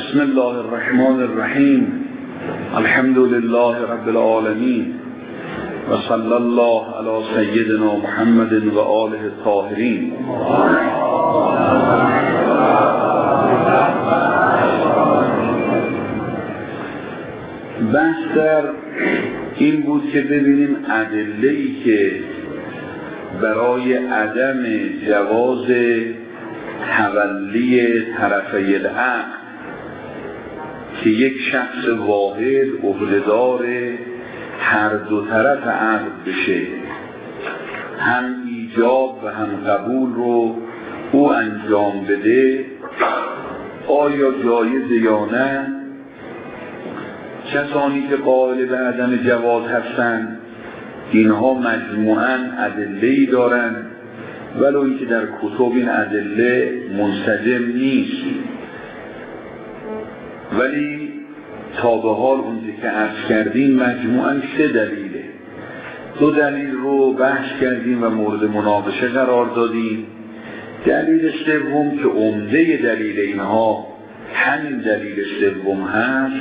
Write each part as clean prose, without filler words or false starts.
بسم الله الرحمن الرحیم. الحمد لله رب العالمین و صلی الله علی سیدنا محمد و آله الطاهرین. بحث در این بود که ببینیم ادله‌ای که برای عدم جواز تولی طرفی العقد که یک شخص واحد عهده‌دار هر دو طرف عقد بشه، هم ایجاب و هم قبول رو او انجام بده، آیا جایز یا نه؟ کسانی که قائل به عدم جواز هستند اینها مجموعاً ادله‌ای دارند، ولو اینکه در کتب این ادله منسجم نیست، ولی تا به حال اونجا که عرض کردیم مجموعاً 3 دلیله. 2 دلیل رو بحث کردیم و مورد مناقشه قرار دادیم. دلیل سوم که عمده دلیل اینها همین دلیل سوم هست،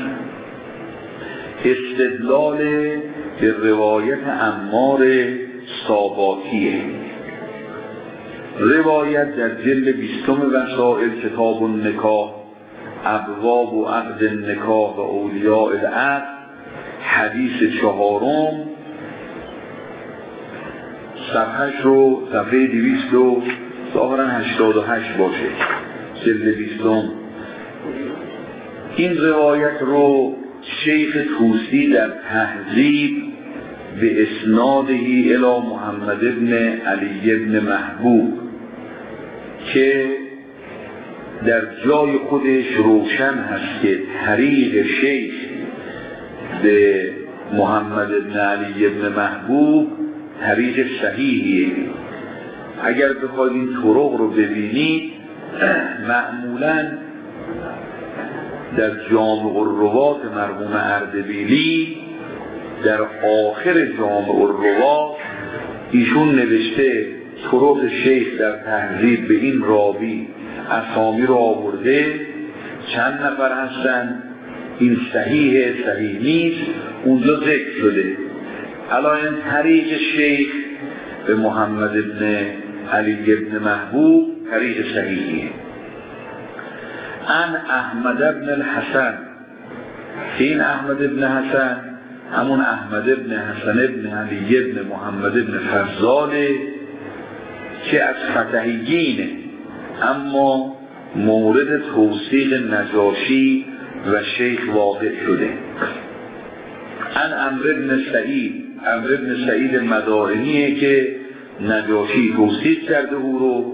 استدلال به روایت عمار ساباتیه. روایت در جلد 20 وسائل کتاب النکاح، ابواب و عقد النکاح و اولیاء العقد، حدیث 4 صفحه‌اش رو صفحه 200 ظاهراً 88 باشه، جلد 20. این روایت رو شیخ طوسی در تهذیب به اسنادهی الی محمد ابن علی ابن محبوب که در جای خودش روشن هست که طریق شیخ به محمد ابن علی ابن محبوب طریق صحیحیه. اگر بخواید این طرق رو ببینید، معمولاً در جامع الروات مرحوم اردبیلی در آخر جامع الروات ایشون نوشته طرق شیخ در تهذیب به این راوی اسامی رو آورده، چند نفر هستن، این صحیحه صحیح نیست، اونجا ذکر شده. الان طریق شیخ به محمد ابن علی ابن محبوب طریق صحیحیه. ان احمد ابن الحسن، که این احمد ابن حسن همون احمد ابن حسن ابن علی ابن محمد ابن فضاله که از فتحیینه، اما مورد توثیق نجاشی و شیخ واقع شده. ان عمرو بن سعید، عمرو بن سعید مدائنیه که نجاشی توثیق کرده او رو.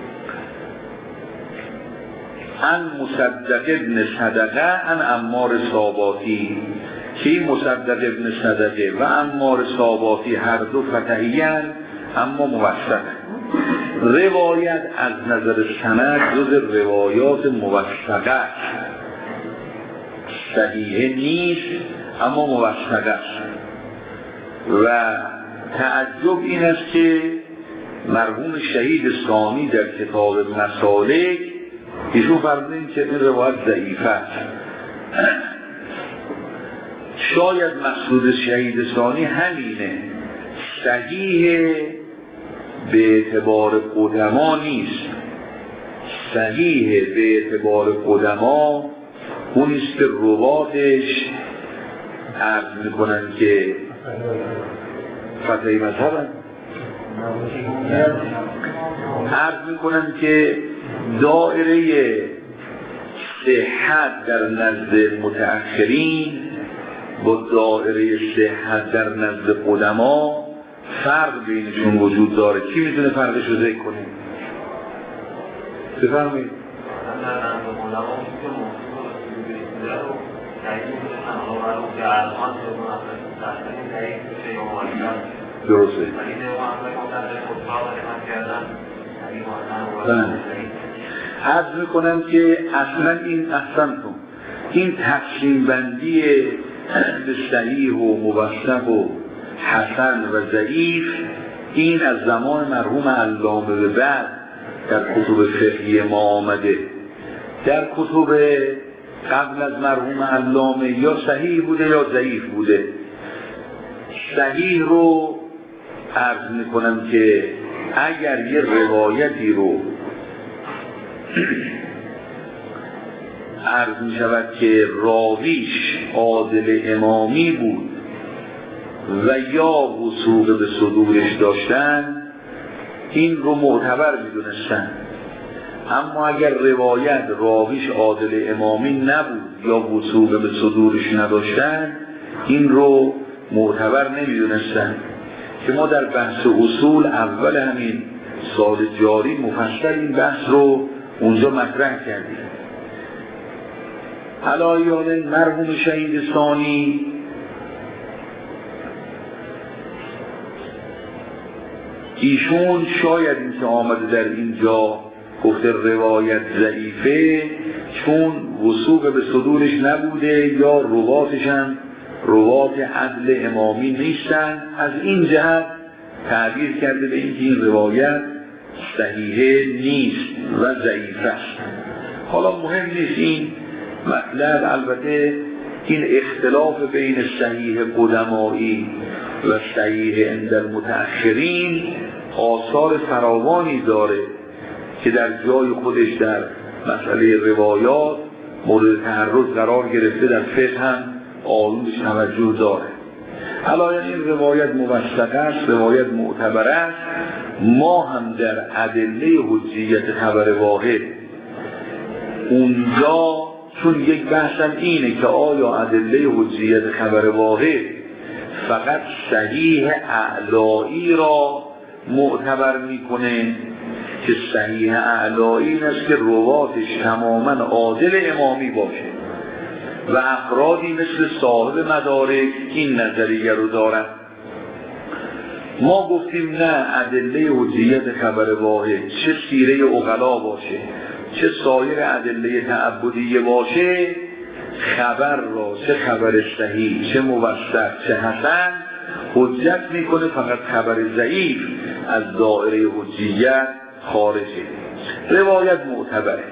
ان مصدق ابن صدقه ان عمار ساباتی، که این مصدق ابن صدقه و عمار ساباتی هر دو فتحیین اما موثقه. روایت از نظر سند جز روایات موثقه است، صحیحه نیست اما موثقه است. و تعجب این است که مرحوم شهید ثانی در کتاب مسالک ایشون فرمودن که این روایت ضعیفه است. شاید مقصود شهید ثانی همینه، صحیح به اعتبار قدما نیست. صحیح به اعتبار قدما اونیست که رواتش عرض میکنن که فتحی مذهبن، عرض میکنن که دائره صحت در نزد متأخرین با دائره صحت در نزد قدما فرق بینشون وجود داره. کی میتونه فرقش رو ذکر کنه؟ بفرمایید. درسته. عرض میکنم که اصلا این تقسیم بندی به صحیح و موثق و حسن و ضعیف، این از زمان مرحوم علامه به بعد در کتب فقهی ما آمده. در کتب قبل از مرحوم علامه یا صحیح بوده یا ضعیف بوده. صحیح رو عرض میکنم که اگر یه روایتی رو عرض می شود که راویش عادل امامی بود و یا وثوق به صدورش داشتن، این رو معتبر می دونستن. اما اگر روایت راویش عادل امامی نبود یا وثوق به صدورش نداشتن، این رو معتبر نمی دونستن که ما در بحث اصول اول همین سال جاری مفصل این بحث رو اونجا مطرح کردیم. علایان مرحوم شهید ثانی ایشون شاید این که آمده در اینجا گفته روایت ضعیفه چون وثوق به صدورش نبوده یا رواتش هم روات عدل امامی نیستن، از این جهت تعبیر کرده به اینکه این روایت صحیحه نیست و ضعیفه است. حالا مهم نیست این مطلب، البته این اختلاف بین صحیح قدمایی و صحیح عند المتأخرین آثار فراوانی داره که در جای خودش در مسئله روایات مورد تعرض قرار گرفته، در فقه هم آلوش توجه داره. حالا این روایت موثقه است، روایت معتبر است. ما هم در ادله حجیت خبر واحد اونجا چون یک بحثم اینه که آیا ادله حجیت خبر واحد فقط صحیح اعلایی را معتبر میکنه که صحیح اعلایی این است که رواتش تماما عادل امامی باشه و افرادی مثل صاحب مدارک این نظریه رو دارن. ما گفتیم نه، ادله حجیت خبر واحد چه سیره عقلا باشه چه سایر ادله تعبدیه باشه، خبر را چه خبر صحیح چه موثق چه حسن حجت میکنه، فقط خبر ضعیف از دایره حجیت خارجه. روایت معتبره.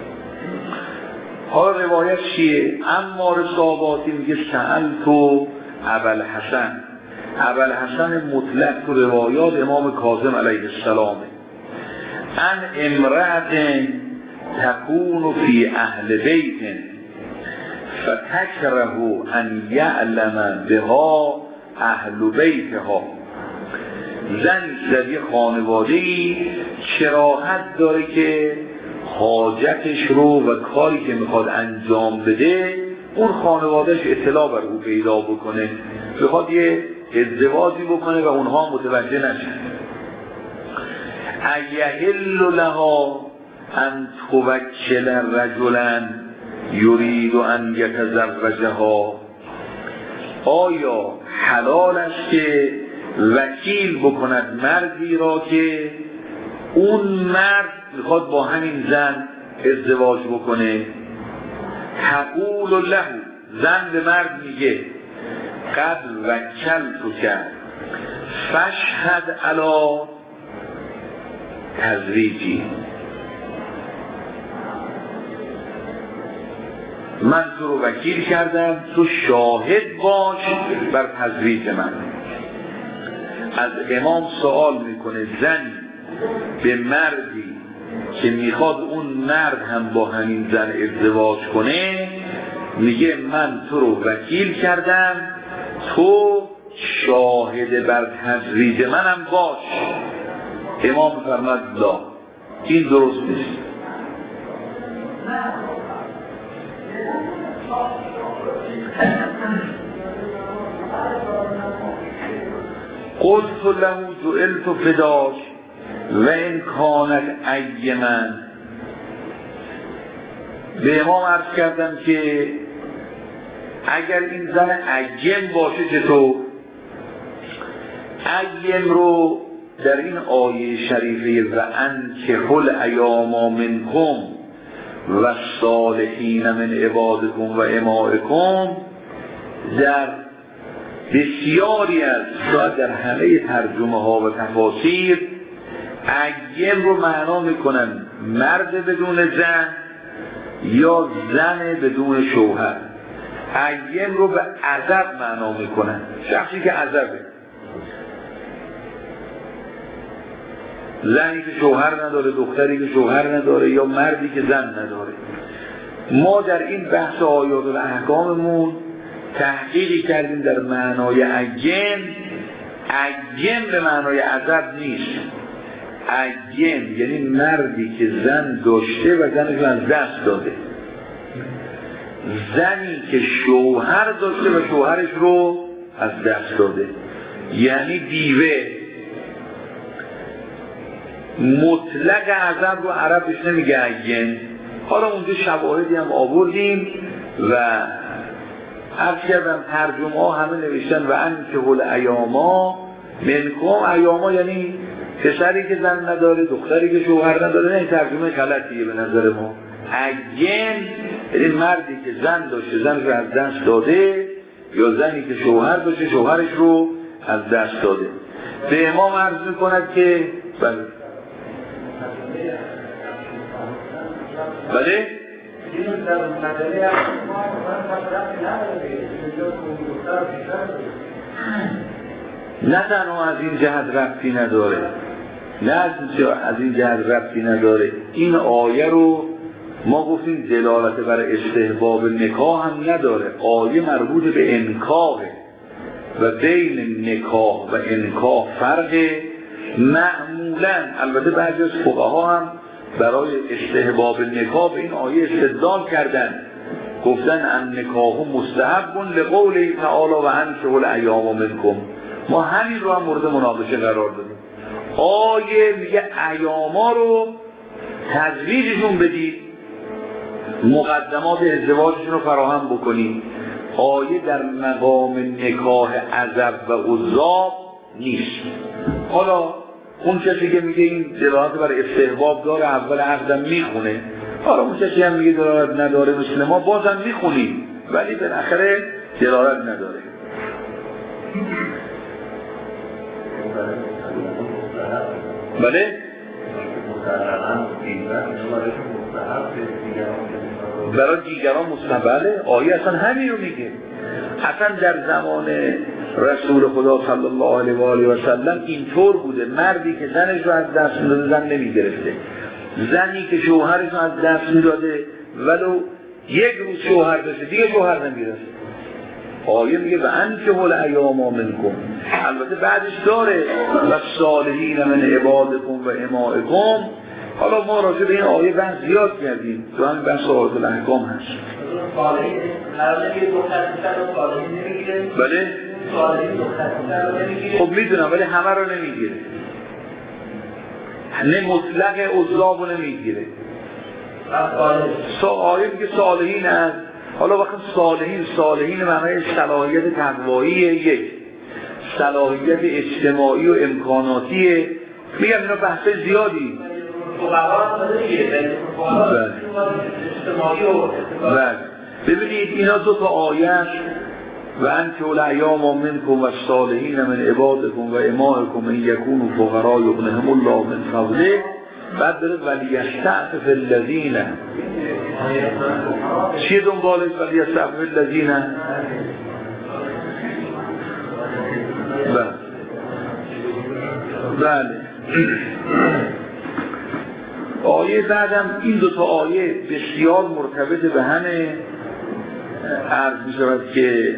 حالا روایت چیه؟ عمار صاباتی میگه سألتو ابوالحسن. ابوالحسن مطلق تو روایات امام کاظم علیه السلام ان امرأة تكون فی اهل بیت فتکره ان یعلم بها اهل بیتها. زن در یه خانواده‌ای کراهت داره که حاجتش رو و کاری که میخواد انجام بده اون خانوادهش اطلاع بر او پیدا بکنه، بخواد یه ازدواجی بکنه و اونها متوجه نشن. ایحل لها ان توکل رجلا یرید ان یتزوجها. آیا حلال است که وکیل بکند مردی را که اون مرد میخواد با همین زن ازدواج بکنه؟ تقول له، زن به مرد میگه قد وکلتک فاشهد علی تزویجی. من تو رو وکیل کردم، تو شاهد باش بر تزویج من. از امام سوال میکنه زنی به مردی که میخواد اون مرد هم با همین زن ازدواج کنه، میگه من تو رو وکیل کردم، تو شاهد بر تزویج منم باش. امام فرمود لا، این درست نیست. قلت له جعلت فداش و این کانت ایمن. به امام عرض کردم که اگر این زن ایم باشه چطور؟ ایم رو در این آیه شریفه و انکحوا الایام منکم و الصالحین من عبادکم و امائکم در بسیاری از شاید در همه ترجمه ها و تفاسیر ایم رو معنا میکنن مرد بدون زن یا زن بدون شوهر. ایم رو به عزب معنا میکنن، شخصی که عزبه، زنی که شوهر نداره، دختری که شوهر نداره، یا مردی که زن نداره. ما در این بحث آیات الاحکاممون تحقیقی کردیم در معنای ایم. ایم به معنای عزب نیست. ایم یعنی مردی که زن داشته و زنش رو از دست داده، زنی که شوهر داشته و شوهرش رو از دست داده، یعنی دیوه. مطلق عزب رو عرب بهش نمیگه ایم. حالا اونجا شواهدی هم آوردیم و عرض کردم ترجمه ها همه نوشتن و انکحوا الایاما منکم. ایاما یعنی پسری که زن نداره، دختری که شوهر نداره. نه، ترجمه غلطیه به نظر ما. ایم یعنی مردی که زن داشته، زن رو از دست داده، یا زنی که شوهر داشته، شوهرش رو از دست داده. به امام عرض میکند که بله نه تنها از این جهت ربطی نداره، نه از این جهت ربطی نداره. این آیه رو ما گفتیم دلالت بر استحباب نکاح هم نداره. آیه مربوط به انکاحه و بین نکاح و انکاح فرقه. معمولا البته بعضی از فقها هم برای استحباب نکاح به این آیه استدلال کردن، گفتن ان نکاح مستحب لقوله تعالی و انکحوا الایام منکم. ما همین رو هم مورد مناقشه قرار دادیم. آیه میگه ایاما رو تزویجشون بدید، مقدمات ازدواجشون رو فراهم بکنید. آیه در مقام نکاح عزب و عزاب نیست. حالا اون کسی که میگه این دلالت بر استحباب داره اول عقدم میخونه، حالا اون کسی هم میگه دلالت نداره مثل ما، بازم میخونیم، ولی بالاخره دلالت نداره. بله؟ برای دیگران مستحبه. آیه اصلا همین رو میگه. اصلا در زمان رسول خدا صلی الله علیه و آله و سلم اینطور بوده، مردی که زنش رو از دست میداده زن نمیگرفته، زنی که شوهرش رو از دست میداده ولو یک روز شوهر داشته دیگه شوهر نمیگرفته. آیه میگه و انکحوا الایام منکم. البته بعدش داره و صالحین من عبادکم و امائکم. حالا ما راجع به این آیه بحث زیاد کردیم، تو همین بحث آیات الاحکام هست. بله؟ خب میدونم، ولی همه رو نمیگیره، نه مطلق عزاب رو نمیگیره. آیه میگه صالحین هست. حالا وقت صالحین معنای صلاحیت تقوایی، یک صلاحیت اجتماعی و امکاناتیه. میگم اینا بحث زیادی. ببینید اینا دو تا آیه و انکحوا الایام منکم و الصالحین من عبادکم و امائکم ان یکونوا فقراء یغنیهم الله من فضله. بعد داره ولیستعفف الذین، چیه دنبالش ولیستعفف الذین؟ بله. آیه بعدم این دوتا آیه بسیار مرتبط به همه عرض می شود که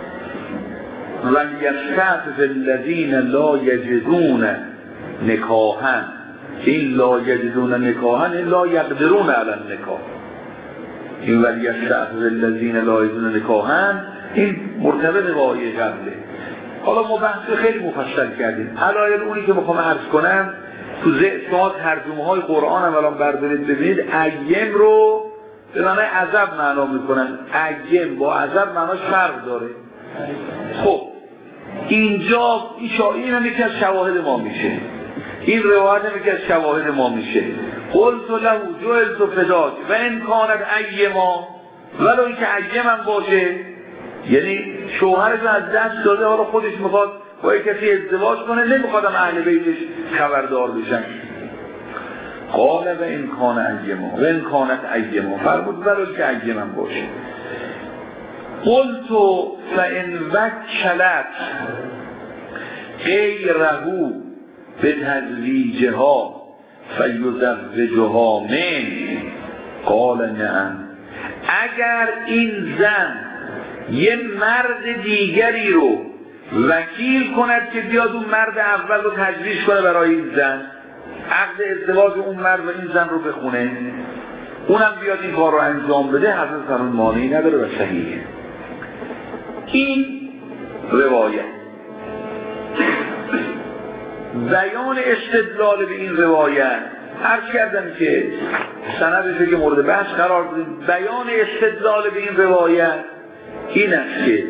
ولیستعفف الذین لا یجدون نکاحا. این لا یجدون نکاحا این لا یقدرون علی النکاح. این ولیستعفف الذین لا یجدون نکاحا این مرتبط به آیه قبله. حالا ما بحث خیلی مفصل کردیم. علایل اونی که میخوام عرض کنم تو شما ترجمه های قرآن هم الان بردارید ببینید، ایم رو به معنی عذاب معنا میکنن. ایم با عذاب معناش فرق داره. خب اینجا این هم یکی از شواهد ما میشه، این روایت هم یکی از شواهد ما میشه. قلت له جعلت فداک و ان کانت ایما، ولو اینکه ایم هم باشه، یعنی شوهرش رو از دست داده، حالا خودش میخواد با یک کسی ازدواج کنه، نمیخوادم اهل بیتش خبردار بشن. قال و این کان ایما و این کانت ایما، فرمود ولو که ایما باشه. قلت فان وکلت غیره بتزویجها فیزوجها من، قال نعم. اگر این زن یه مرد دیگری رو وکیل کند که بیاد اون مرد اول رو تجویز کنه برای این زن، عقد ازدواج اون مرد و این زن رو بخونه، اونم بیاد این کار رو انجام بده، حضرت فرمود مانعی نداره و صحیحه. این روایت بیان استدلال به این روایت عرض کردم که سندش که مورد بحث قرار دادیم. بیان استدلال به این روایت این است که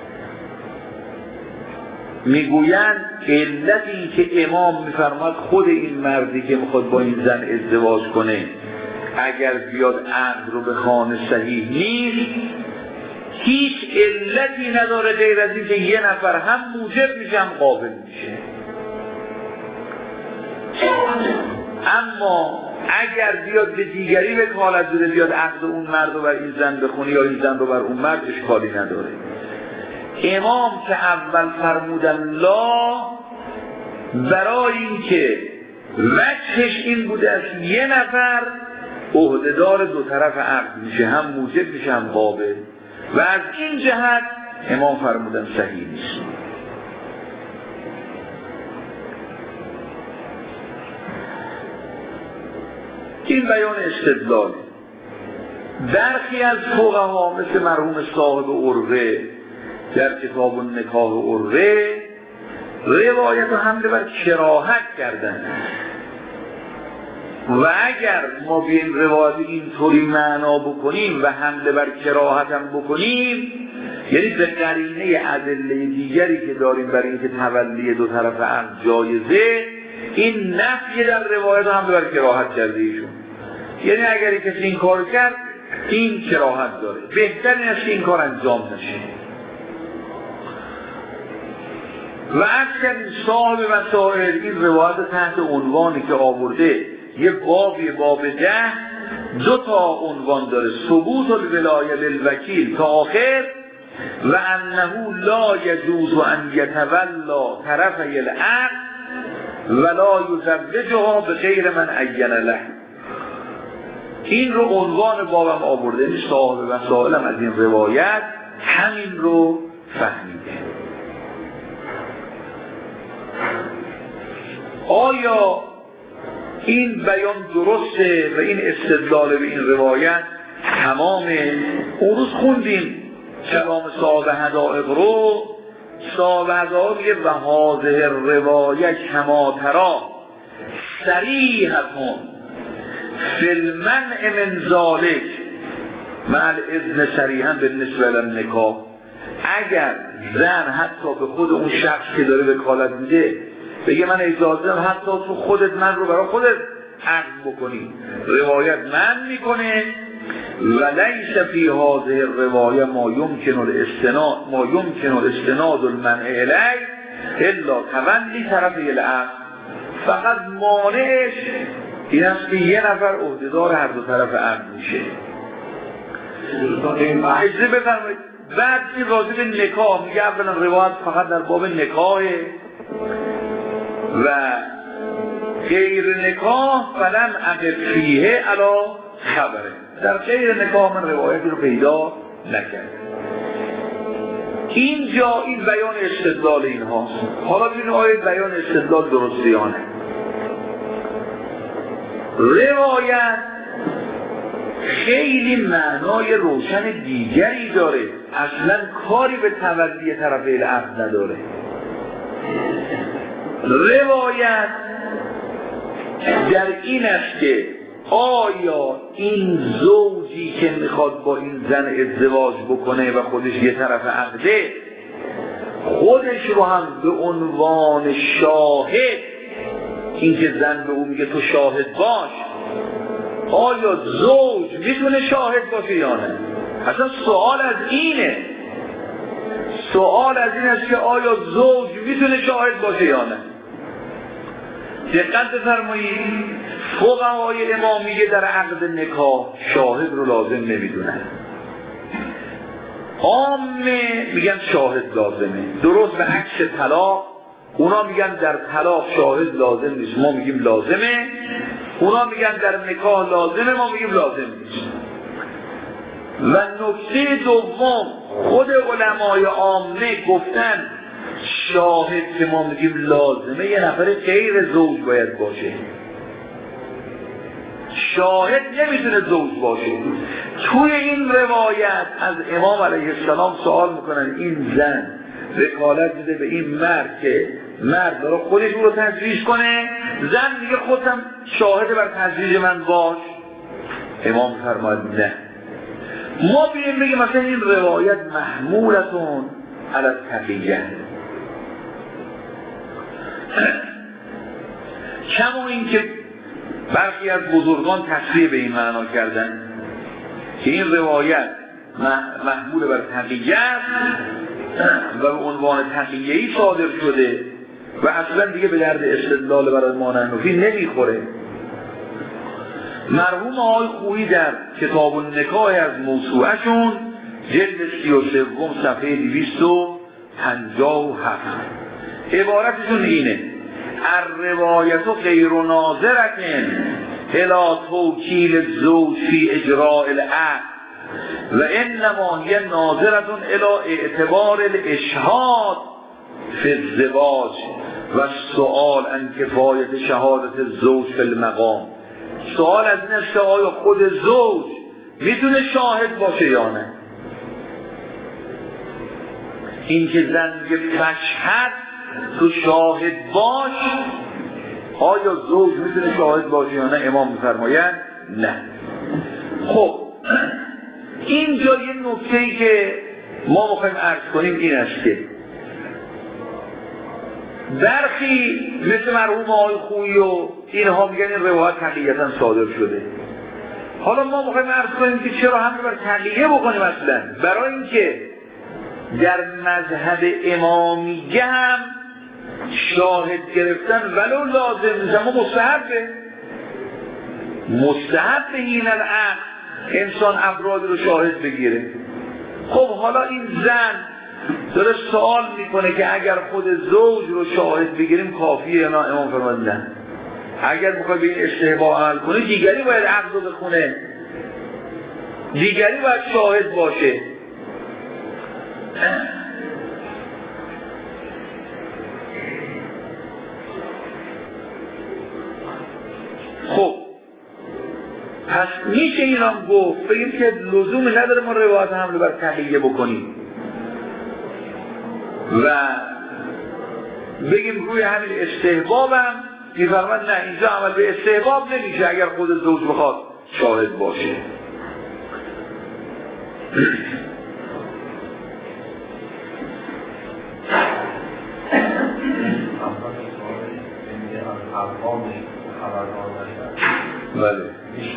میگویند علت این که امام میفرماد خود این مردی که میخواد با این زن ازدواج کنه اگر بیاد عقد رو به خانه صحیح نیست، هیچ علتی نداره غیر از این که یه نفر هم موجب میشه هم قابل میشه. اما اگر بیاد به دیگری وکالت بده، بیاد عقد اون مرد رو بر این زن بخونه یا این زن رو بر اون مرد، اشکالی نداره. امام که اول فرمودن لا، برای این که وجهش این بوده است یه نفر عهدهدار دو طرف عقد میشه، هم موجب میشه هم قابل، و از این جهت امام فرمودن صحیح نیست. این بیان استدلال. برخی از فقها مثل مرحوم صاحب عروه در کتاب النکاح عروه روایت رو حمله بر کراهت کردن، و اگر ما به این روایت اینطوری معنا بکنیم و حمله بر کراهت هم بکنیم، یعنی به قرینه ادله دیگری که داریم برای اینکه تولی دو طرف عقد جایزه، این نفی در روایت هم بر کراهت کرده ایشون. یعنی اگر کسی این کار کرد این کراهت داره، بهتر این است که این کار انجام نشه. و اکثر صاحب مسائل این روایت تحت عنوانی که آورده، یه بابی باب 10 دو تا عنوان داره، ثبوت الولایه للوکیل تا آخر، و انه لا یجوز ان یتولا طرفی العقد ولا یزوجها بغیر من عین له. این رو عنوان بابم آورده، این صاحب مسائل هم از این روایت همین رو فهمیده. آیا این بیان درسته و این استدلال به این روایت تمامه؟ اون روز خوندیم کلام صاحب حدائق رو. صاحب حدائق میگه و هذه روایت کما ترا صریحتون فی المنع من ذلک مع الاذن صریحا بالنسبه للنکاح. اگر زن حتی به خود اون شخص که داره وکالت میده بگه من اجازه دارم حتی تو خودت من رو برای خودت عقد بکنی، روایت من میکنه و لیس فی هذه الروایه ما یمکن الاستناد المنع الیه الا تولی طرف العقد. فقط مانعش این است که یه نفر عهدهدار هر دو طرف عقد میشه. اجازه بفرمایید بعد این راجع به نکاح میگه اولا روایت فقط در باب نکاحه و غیر نکاح فلم اقف فیه علی خبره. در غیر نکاح من روایتی رو پیدا نکرد. اینجا این بیان استدلال این هاست. حالا ببینید آیا بیان استدلال درسته یا نه. روایت خیلی معنای روشن دیگری داره، اصلا کاری به تولی طرف العقد نداره. روایت در این است که آیا این زوجی که میخواد با این زن ازدواج بکنه و خودش یه طرف عقده، خودش رو هم به عنوان شاهد، این که زن به اون میگه تو شاهد باش، آیا زوج میتونه شاهد باشه یا نه؟ اصلا سوال از اینه. سوال از این است که آیا زوج میتونه شاهد باشه یا نه. دقت بفرمایید. فقهای امامیه در عقد نکاح شاهد رو لازم نمیدونن. عامه میگن شاهد لازمه. درست به عکس طلاق، اونا میگن در طلاق شاهد لازم نیست، ما میگیم لازمه. اونا میگن در نکاح لازمه، ما میگیم لازم نیست. و نکته دوم، خود علمای عامه گفتن شاهد که ما میگیم لازمه یه نفر غیر زوج باید باشه. شاهد نمیتونه زوج باشه. توی این روایت از امام علیه السلام سوال میکنن این زن وکالت میده به این مرد که مرد داره خودش رو تزویج کنه، زن میگه خودم شاهد بر تزویج من باش. امام فرماید نه، ما بیاییم بگیم مثلا این روایت محمولتون علی التقیه، کما این که برخی از بزرگان تصریح به این معنا کردن که این روایت محمول بر تقیه و به عنوان تقیه‌ای صادر شده و اصلا دیگه به درد استدلال برای مانعنفی نمیخوره. مرحوم آقای خویی در کتاب النکاح از موسوعه‌شون جلد 33 صفحه 257 عبارتشون اینه: الروایت غیر ناظرة الی توکیل الزوج فی اجراء العقد و انما هی ناظرة الی اعتبار الاشهاد فی الزواج و السؤال عن کفایت شهادت الزوج فی المقام. سوال از این است که آیا خود زوج میتونه شاهد باشه یا نه؟ این که زن میگه فشهد تو شاهد باش، آیا زوج میتونه شاهد باشه یا نه؟ امام میفرمایند نه. خب اینجا یه نکته‌ای که ما میخوایم عرض کنیم این است که برخی مثل مرحوم آقای خویی و اینها میگن این روایت تقییتا صادر شده. حالا ما میخوایم عرض کنیم که چرا همین بر تقییه بکنیم اصلا؟ برای اینکه در مذهب امامیه هم شاهد گرفتن ولو لازم نیست اما مستحب این العقد انسان افراد رو شاهد بگیره. خب حالا این زن داره سوال میکنه که اگر خود زوج رو شاهد بگیریم کافیه یا نه؟ امام فرمود نه. اگر بخوای به این استحباب عمل کنه دیگری باید عقد رو بخونه، دیگری باید شاهد باشه. خب پس میشه این هم گفت بگیم که لزومی نداره ما روایت حمله بر تقییه بکنیم و بگیم روی همین استحباب هم میفرمد نه، اینجا عمل به استحباب نمیشه اگر خود زوج بخواد شاهد باشه. بله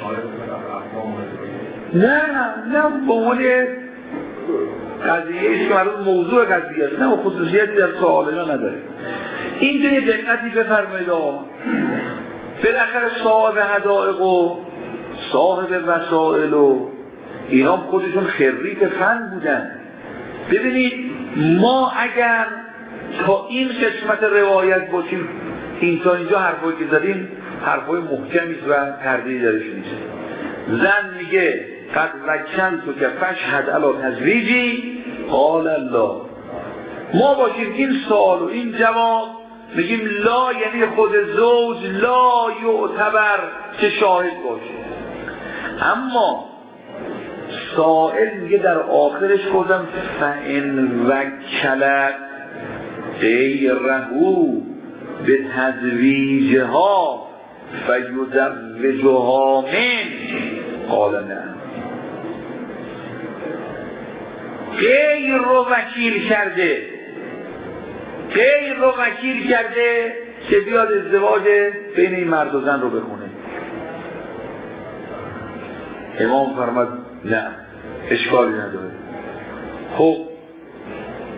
نه به عنوان قضیه ایش که مربوط موضوع قضیه است، نه خصوصیتی در سوالنا نداره. اینجا یه دقتی بفرمایید آقا، بالاخره صاحب حدائق و صاحب وسائل و اینا خودشون خریت فن بودن. ببینید ما اگر تا این قسمت روایت باشیم، این تا اینجا حرفایی که زدیم حرفای محکمی و تردیدی درش نیست. زن میگه قد وکن تو که فشهد علی تزویجی قال الله، ما باشیم این سوال و این جواب میگیم لا، یعنی خود زوج لا یعتبر که شاهد باشه. اما سائل میگه در آخرش گفتم فإن وکلت غیرهو به تزویجها فیزوجها من قال نه. غیر رو وکیل کرده که بیاد ازدواج بین این مرد و زن رو بخونه. امام فرمود نه، اشکالی نداره. خب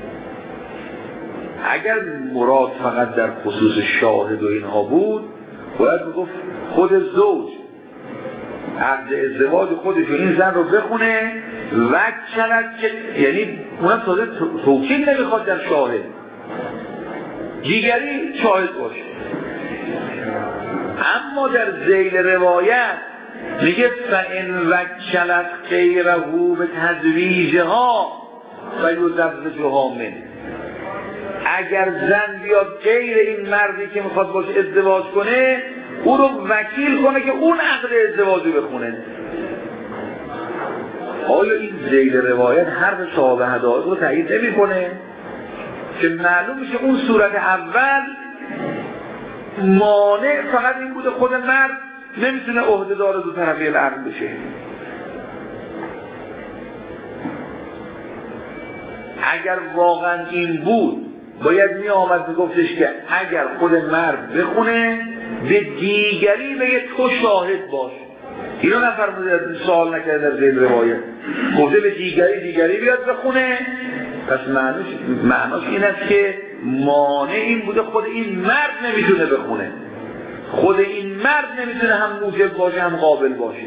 اگر مراد فقط در خصوص شاهد و اینها بود، باید میگفت خود زوج عقد ازدواج خودش این زن رو بخونه و چند که یعنی اونم تازه توکید نمیخواد در شاهد، دیگری شاهد باشه. اما در ذیل روایت میگه فَإِنْ وَكَّلَتْ غَيْرَهُ بِتَزْوِیجِهَا فَیُزَوِّجُهَا مِنْهُ. اگر زن بیاد غیر این مردی که میخواد باشه ازدواج کنه او رو وکیل کنه که اون عقد ازدواج رو بخونه. آیا این ذیل روایت حرف صاحب حدائق رو تایید نمی‌کنه؟ که معلوم میشه اون صورت اول مانع فقط این بوده خود مرد نمیتونه عهده‌دار دو طرفه العقد بشه. اگر واقعا این بود باید می آمد میگفتش که اگر خود مرد بخونه به دیگری بگه تو شاهد باش. اینو نفرموده، سوال نکرده در ذیل روایت، گفته به دیگری بیاد بخونه. پس معناش این است که مانع این بوده خود این مرد نمیتونه بخونه، خود این مرد نمیتونه هم موجب باشه هم قابل باشه.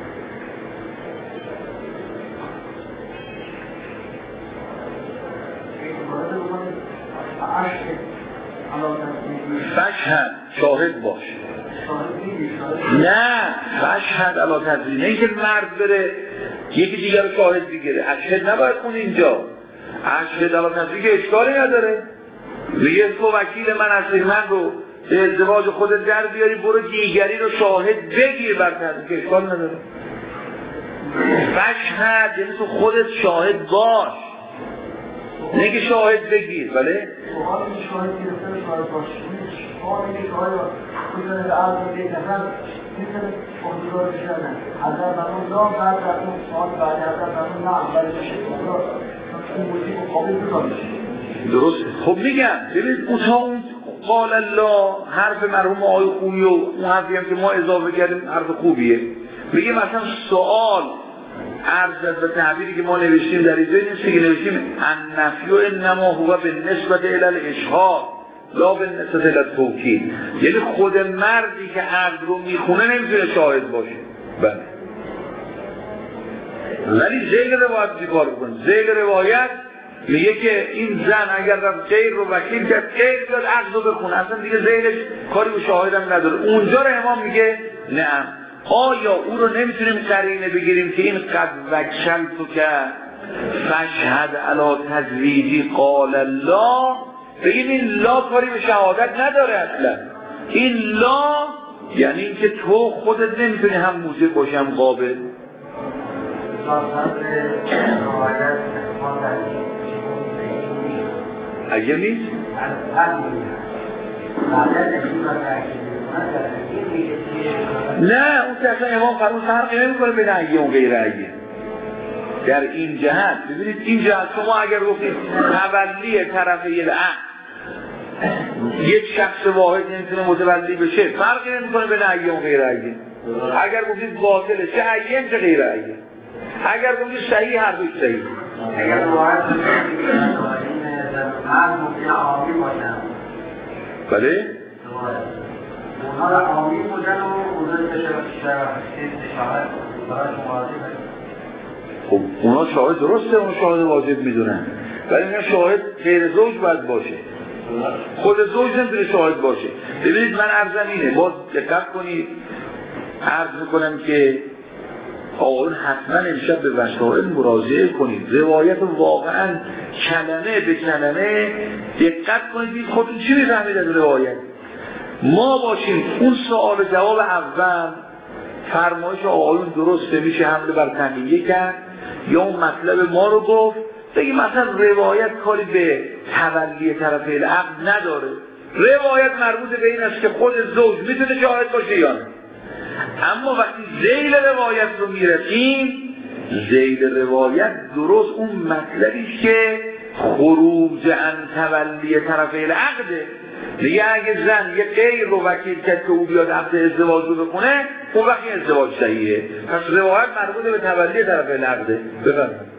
فشهد شاهد باش. نه فشهد علی تزویج، نه اینکه مرد بره یکی دیگر شاهد بگیره. اشهد نباید خون اینجا، اشهد علی تزویج اشکالی نداره. میگه تو وکیل من هستی، من رو به ازدواج خودت در بیاری، برو دیگری رو شاهد بگیر بر تزویج، اشکال نداره. فشهد یعنی تو خودت شاهد باش، نه که شاهد بگیر. بله شاهد گرفتن شاهد باش، شاهد که آیا میتونه به عرض یک نفر میتونه احضار بشنن از در اون لا بعد در اون سال بعد از در اون نه ولی بشه اون موجی مقابل بکنه. درسته. خب میگم ببینید اون قال الله حرف مرحوم آقای خوبی و اون حرفی هم که ما اضافه کردیم حرف خوبیه. میگه مثلا سوال عرض به تعبیری که ما نوشتیم در اینجا نیست که نوشتیم النفی انما هو بالنسبه الی الاشهاد لا بالنسبه الی التوکید، یعنی خود مردی که عقد رو میخونه نمیتونه شاهد باشه. بله ولی ذیل روایت چیکار بکنه؟ ذیل روایت میگه که این زن اگر رفت غیر رو وکیل کرد، غیر بیاد عقد رو بخونه، اصلا دیگه ذیلش کاری به شاهد هم نداره. اونجا رو امام میگه نه، آیا او رو نمیتونیم قرینه بگیریم که این قد وکلتو که فشهد علی تزویجی قال الله، بگیم این لا کاری به شهادت نداره اصلا. این لا یعنی اینکه تو خودت نمیتونی هم موجب باشی هم قابل. اگه نیست نه اون که اصلا امام فرقی نمیکنه بین اگه و غیر اگه. در این جهت ببینید، این جهت شما اگر گفتید تولی طرف العقد یک شخص واحد نمیتونه متولی بشه، فرقی نمیکنه بین اگه و غیر اگه. اگر گفتید باطله چه اگه چه غیر اگه، اگر گفتید صحیح هر دوش صحیح. اگر واحد مرد ممکنه عامی باشن. بله؟ اونا را عامی بودن و اونا شاهد خب اونا شاهد درسته، اونا شاهد واجب میدونن، ولی اونا شاهد غیر زوج باید باشه، خود زوج نمیتونه شاهد باشه. ببینید من عرضم اینه، باز دقت کنید، عرض میکنم که آقایون حتما امشب به وسائل مراجعه کنید، روایت واقعا کلمه به کلمه دقت کنید، خودتون چی میفهمید از روایت. ما باشیم اون سوال جواب اول فرمایش آقایون درسته میشه حمله بر تنبیه کرد یا اون مطلب ما رو گفت، بگیم مثلا روایت کاری به تولی طرف العقد نداره، روایت مربوط به این است که خود زوج میتونه شاهد باشه یا نه. اما وقتی ذیل روایت رو میرسیم، ذیل روایت درست اون مطلبی که خروج عن تولی طرف العقده، میگه اگه زن یه غیر رو وکیل کرد که او بیاد عقد ازدواج رو بکنه، اون وقتی ازدواج صحیحه. پس روایت مربوط به تولی طرف العقده. بفرمایید.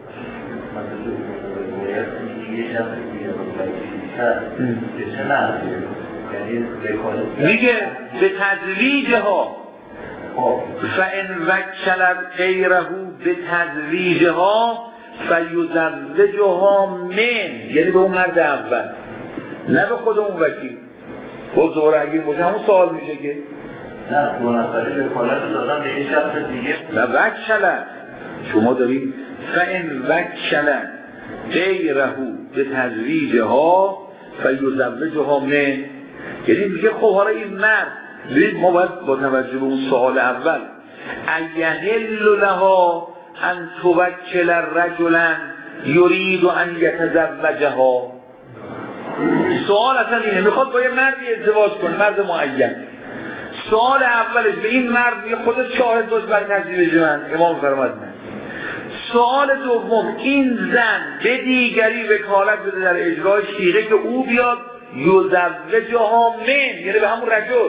یعنی میگه به تزویجها فَإِنْ وَكَّلَتْ غَيْرَهُ بِتَزْوِیجِهَا فَیُزَوِّجُهَا مِنْ، یعنی به اون مرد اول، نه به خود اون وکیل. خود زورگیر باشه همون سوال میشه که نه دو نفری وکالت دادن به این شخص دیگه. نه وکلت، شما دارید فَإِنْ وَكَّلَتْ غَیْرَهُ بِتَزْوِیجِهَا فَیُزَوِّجُهَا مِنْ، یعنی میگه خب حالا این مرد، ببینید ما باید با توجه به اون سوال اول ایحل لها ان توکل رجلا یرید ان یتزوجها، سوال اصلا اینه، میخواد با یه مردی ازدواج کنه، مرد معین. سوال اولش به این مرد میگه خودت شاهد باش بر تزویج من، امام فرمود نه. سوال دوم این زن به دیگری وکالت بده در اجرای شیعه که او بیاد یزوجها من، یعنی به همون رجل.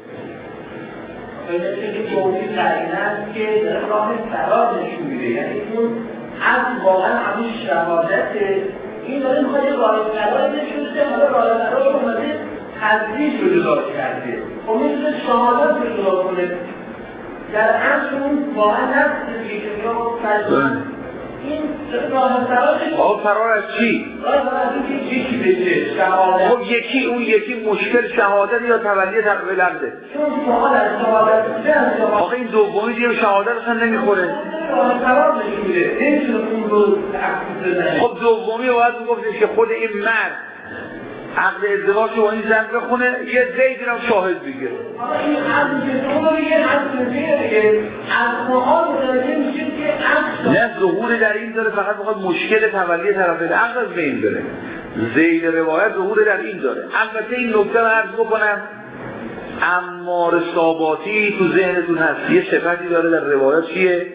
اینه که توضیح قرینه است که راه فرار نشون میده، یعنی اون از واقعا همون شهادته، این داره میخواد یه راه فرار نشون بده، حالا راه فرار رو اومده تزویج رو جدا کرده، خب میتونه شهادت رو جدا کنه، در اصل اون واقعا نفس دیگه که این راه فرارش. آقا فرار از چی؟ راه فرار از این که چی بشه شهادت. خب یکی اون یکی مشکل شهادت یا تولی تقویل عقده. چون سوال از شهادت آقا این دومی دیگه شهادت اصلا نمیخوره. راه فرار نشون میده، نمیتونه اون رو تعقیب بزنه. خب دومی باید میگفتش که خود این مرد عقد ازدواج رو با این زن بخونه، یه زیدی هم شاهد بگیره. آقا این عقد ازدواج رو یه عقد دیگه از ماها متوجه میشیم که عقد نه ظهور در این داره، فقط میخواد مشکل تولی طرفین عقد از بین بره. زید روایت ظهور در این داره. البته این نکته رو عرض بکنم، عمار صاباتی تو ذهنتون هست، یه صفتی داره در روایت، چیه؟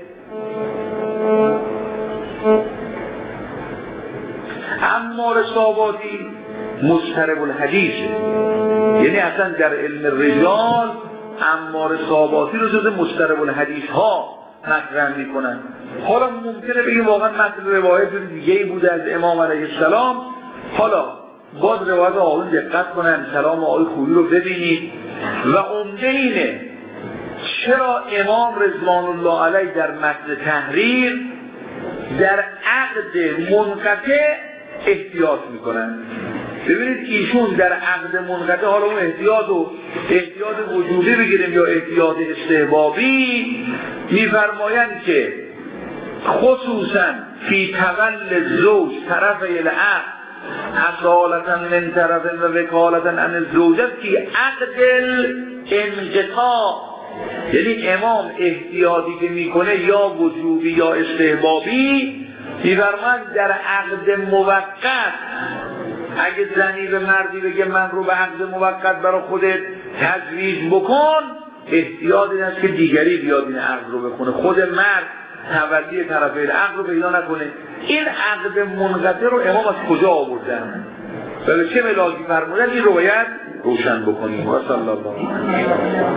عمار صاباتی مضطرب الحدیثه، یعنی اصلا در علم رجال عمار صاباتی رو جز مضطرب الحدیث ها مطرح میکنن. حالا ممکنه بگیم واقعا متن روایت دیگه‌ای بوده از امام علیه السلام. حالا باز روایت آقایون دقت کنن، کلام آقای خویی رو ببینید و عمده اینه چرا امام رضوان الله علیه در متن تحریر در عقد منقطع احتیاط میکنن. ببینید ایشون در عقد منقطع، حالا اون احتیاط وجوبی بگیریم یا احتیاط استحبابی، میفرمایند که خصوصا فی تول زوج طرف العقد اصالتا من طرف و وکالتا عن الزوجت فی عقد الانقطاع، یعنی امام احتیاطی که میکنه یا وجوبی یا استحبابی، میفرمایند در عقد موقت اگه زنی به مردی بگه من رو به عقد موقت برای خودت تزویج بکن، احتیاط این است که دیگری بیاد این عقد رو بکنه، خود مرد تولی طرفین عقد رو پیدا نکنه. این عقد منقطع رو امام از کجا آوردن؟ ولی چه ملاکی فرمودن؟ این روایت روشن بکنیم. و صلی الله